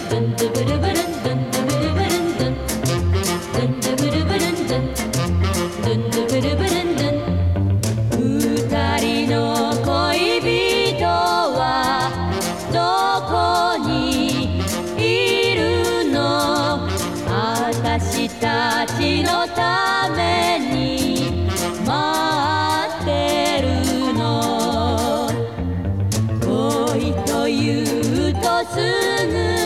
ドゥンドゥブルブルンドゥンドゥブルブルンドゥンドゥンドゥブルブルンドゥンドゥンドゥブルブルンドゥン二人の恋人はどこにいるの私たちのために待ってるの恋というとすぐ